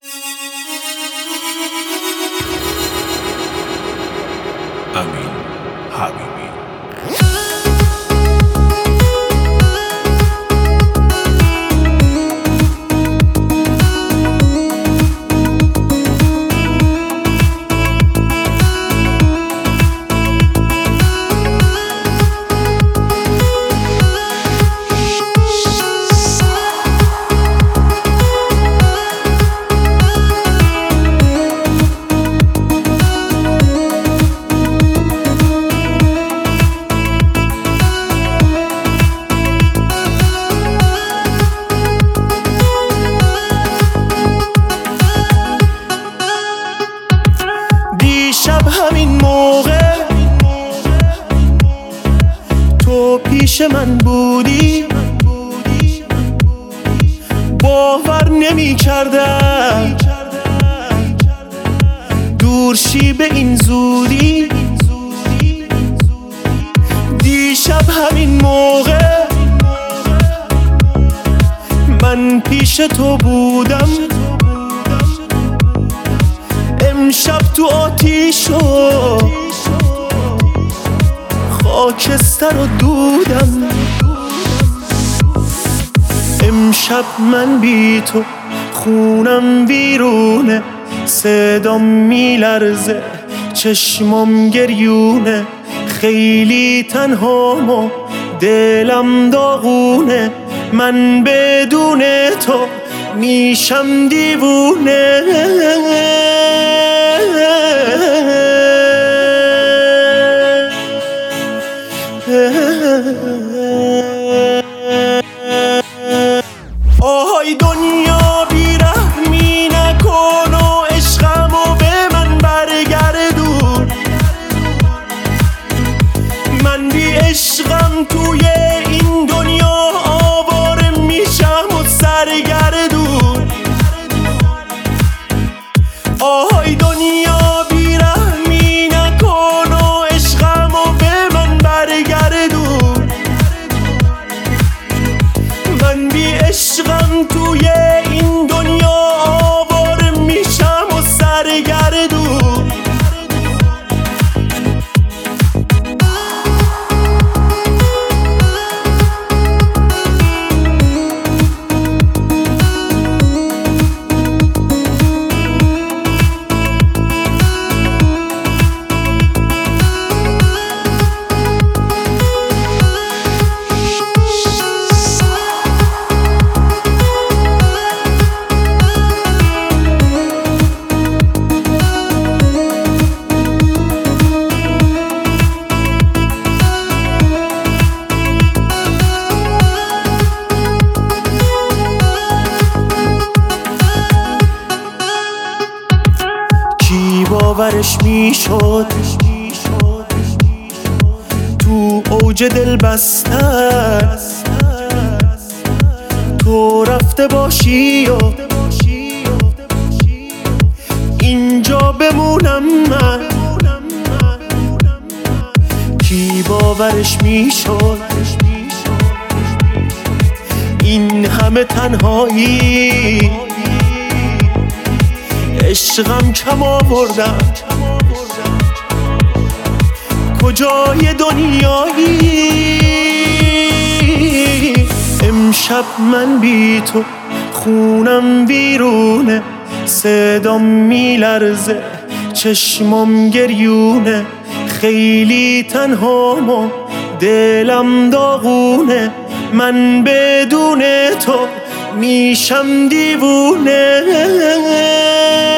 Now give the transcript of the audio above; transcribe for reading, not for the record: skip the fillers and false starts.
امین حبیبی. شب همین موقع تو پیش من بودی، باور نمی کردم دور شی به این زودی. دیشب همین موقع من پیش تو بودم، امشب تو آتیش و خاکستر و دودم. امشب من بی تو خونم ویرونه، صدام میلرزه چشمام گریونه، خیلی تنهام و دلم داغونه، من بدون تو میشم دیوونه. آهای دنیا بیرحمی نکن و عشقمو به من برگردون، من بی عشقم توی این دنیا آواره میشم و سرگردون. آهای دنیا بیرحمی نکن و عشقمو به من برگردون، من بی عشقم توی این دنیا آواره میشم و سرگردون. کی باورش میشد تو اوج دل بستن تو رفته باشی و اینجا بمونم من. کی باورش میشد این همه تنهایی، عشقم کم آوردم کجای دنیایی. امشب من بی تو خونم ویرونه، صدام میلرزه چشمام گریونه، خیلی تنهام و دلم داغونه، من بدون تو میشم دیوونه.